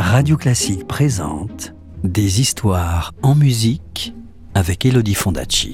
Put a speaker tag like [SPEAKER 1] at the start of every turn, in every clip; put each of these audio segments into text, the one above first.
[SPEAKER 1] Radio Classique présente des histoires en musique avec Elodie Fondacci.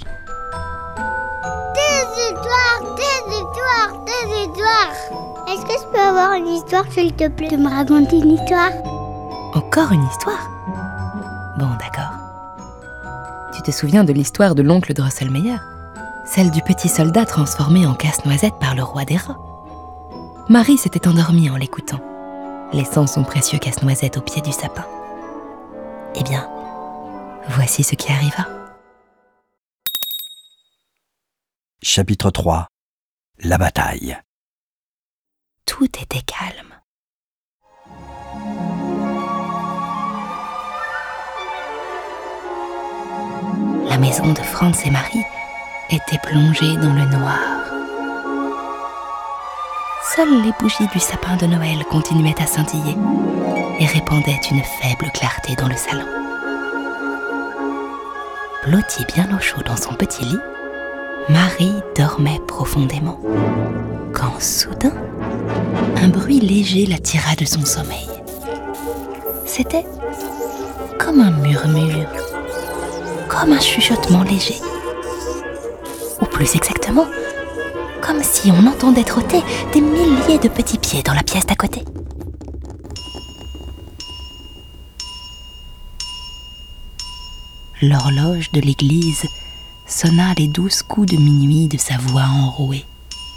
[SPEAKER 2] Des histoires. Est-ce que je peux avoir une histoire, s'il te plaît, de me raconter une histoire?
[SPEAKER 3] Encore une histoire? Bon, d'accord. Tu te souviens de l'histoire de l'oncle Drosselmeyer? Celle du petit soldat transformé en casse-noisette par le roi des rats. Marie s'était endormie en l'écoutant, laissant son précieux casse-noisette au pied du sapin. Eh bien, voici ce qui arriva.
[SPEAKER 1] Chapitre 3. La bataille.
[SPEAKER 3] Tout était calme. La maison de Franz et Marie était plongée dans le noir. Seules les bougies du sapin de Noël continuaient à scintiller et répandaient une faible clarté dans le salon. Blottie bien au chaud dans son petit lit, Marie dormait profondément, quand soudain, un bruit léger la tira de son sommeil. C'était comme un murmure, comme un chuchotement léger. Ou plus exactement, comme si on entendait trotter des milliers de petits pieds dans la pièce d'à côté. L'horloge de l'église sonna les 12 coups de minuit de sa voix enrouée.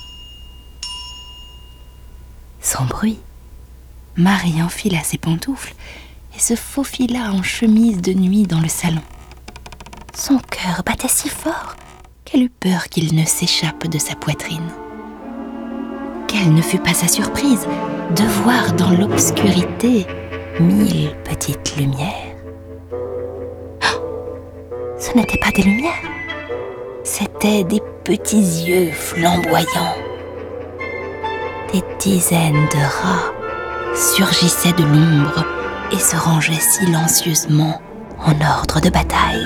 [SPEAKER 3] Sans bruit, Marie enfila ses pantoufles et se faufila en chemise de nuit dans le salon. Son cœur battait si fort qu'elle eut peur qu'il ne s'échappe de sa poitrine. Quelle ne fut pas sa surprise de voir dans l'obscurité 1000 petites lumières. Ce n'étaient pas des lumières, c'étaient des petits yeux flamboyants. Des dizaines de rats surgissaient de l'ombre et se rangeaient silencieusement en ordre de bataille.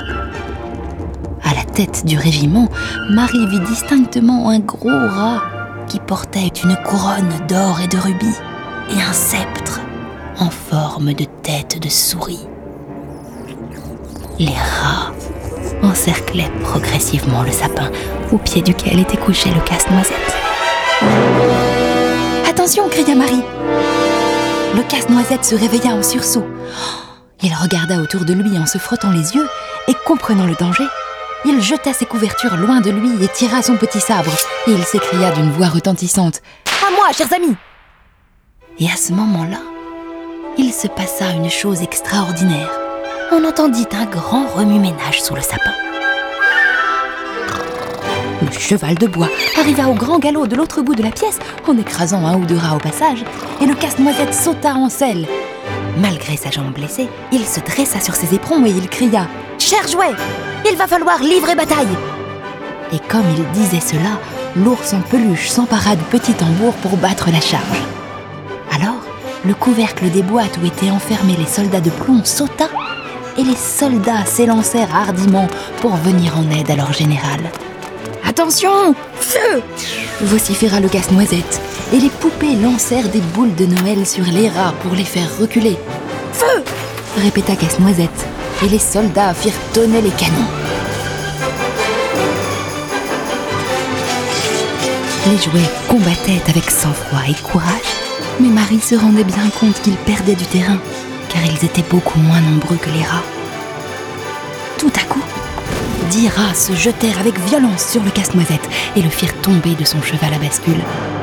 [SPEAKER 3] À la tête du régiment, Marie vit distinctement un gros rat qui portait une couronne d'or et de rubis et un sceptre en forme de tête de souris. Les rats encerclaient progressivement le sapin au pied duquel était couché le casse-noisette. « Attention !» cria Marie. Le casse-noisette se réveilla en sursaut. Il regarda autour de lui en se frottant les yeux et, comprenant le danger, il jeta ses couvertures loin de lui et tira son petit sabre. Et il s'écria d'une voix retentissante « À moi, chers amis !» Et à ce moment-là, il se passa une chose extraordinaire. On entendit un grand remue-ménage sous le sapin. Le cheval de bois arriva au grand galop de l'autre bout de la pièce en écrasant un ou deux rats au passage, et le casse-noisette sauta en selle. Malgré sa jambe blessée, il se dressa sur ses éperons et il cria « Cher jouet, il va falloir livrer bataille !» Et comme il disait cela, l'ours en peluche s'empara du petit tambour pour battre la charge. Alors, le couvercle des boîtes où étaient enfermés les soldats de plomb sauta et les soldats s'élancèrent hardiment pour venir en aide à leur général. « Attention, feu !» vociféra le casse-noisette, et les poupées lancèrent des boules de Noël sur les rats pour les faire reculer. « Feu !» répéta Casse-Noisette, et les soldats firent tonner les canons. Les jouets combattaient avec sang-froid et courage, mais Marie se rendait bien compte qu'ils perdaient du terrain, car ils étaient beaucoup moins nombreux que les rats. Tout à coup, 10 rats se jetèrent avec violence sur le casse-noisette et le firent tomber de son cheval à bascule.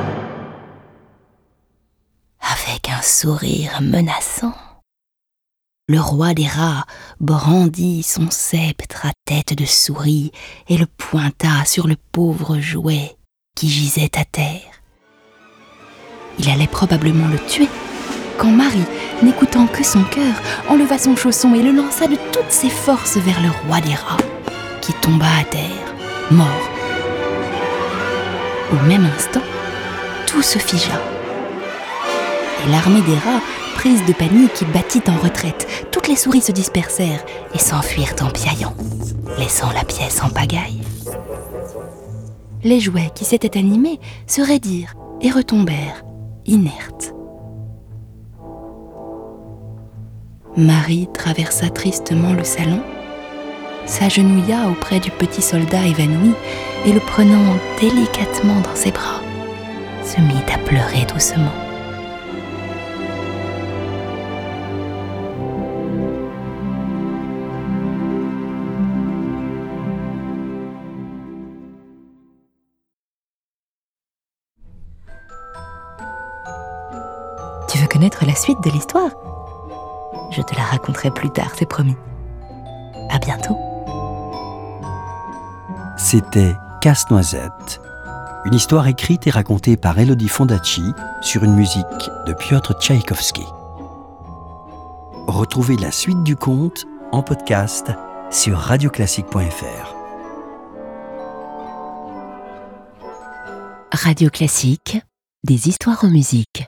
[SPEAKER 3] Avec un sourire menaçant, le roi des rats brandit son sceptre à tête de souris et le pointa sur le pauvre jouet qui gisait à terre. Il allait probablement le tuer, quand Marie, n'écoutant que son cœur, enleva son chausson et le lança de toutes ses forces vers le roi des rats, qui tomba à terre, mort. Au même instant, tout se figea. Et l'armée des rats, prise de panique, battit en retraite. Toutes les souris se dispersèrent et s'enfuirent en piaillant, laissant la pièce en pagaille. Les jouets qui s'étaient animés se raidirent et retombèrent, inertes. Marie traversa tristement le salon, s'agenouilla auprès du petit soldat évanoui et le prenant délicatement dans ses bras, se mit à pleurer doucement. Tu veux connaître la suite de l'histoire ? Je te la raconterai plus tard, c'est promis. À bientôt.
[SPEAKER 1] C'était Casse-Noisette, une histoire écrite et racontée par Elodie Fondacci sur une musique de Piotr Tchaïkovski. Retrouvez la suite du conte en podcast sur radioclassique.fr.
[SPEAKER 3] Radio Classique, des histoires en musique.